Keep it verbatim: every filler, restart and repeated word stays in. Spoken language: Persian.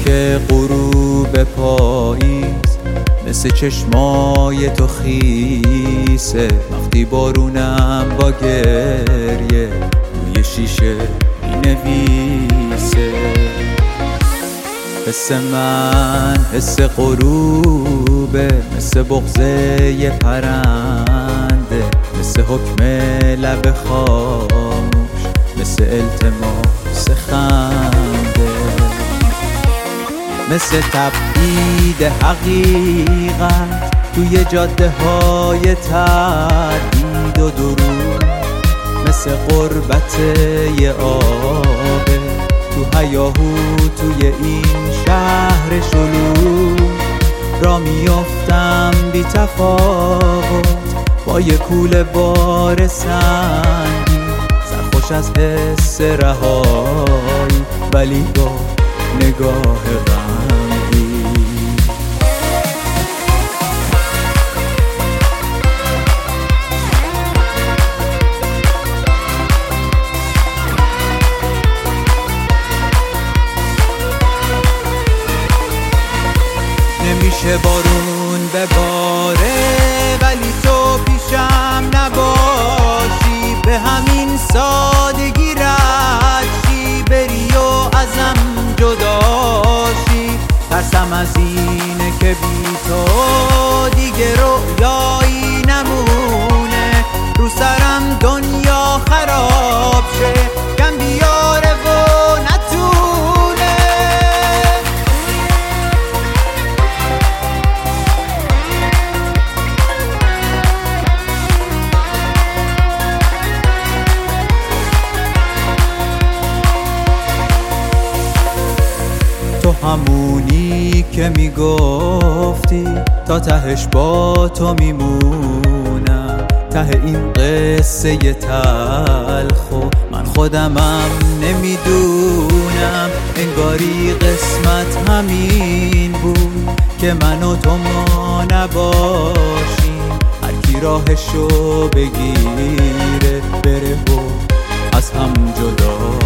که غروب پاییز مثل چشمای تو خیسه، وقتی بارونم با گریه روی شیشه مینویسه. حس من حس غروبه، مثل بغضه یه پرنده، مثل حکم لب خاموش، مثل التماس خنده، مثل تبعید حقیقت توی جاده های تردید و درود، مثل غربت یه آبه تو هیاهو توی این شهر شلوغ. را میافتم بی تفاوت با یه کوله بار سنگی، سرخوش از حس رهایی ولی با نگاه غمگین. نمیشه بارون بباره ولی تو پیشم نباشی، به همین سادگی رد شی بری و ازم جداشی. ترسم از اینه که بی تو دیگه رویایی نمونه، رو سرم دنیا خراب شه، کم بیاره و نتونه. تو همونی که میگفتی تا تهش با تو میمونم، ته این قصه تلخ و من خودمم نمیدونم. انگاری قسمت همین بود که من و تو ما نباشیم، هر کی راهشو بگیره بره و از هم جدا.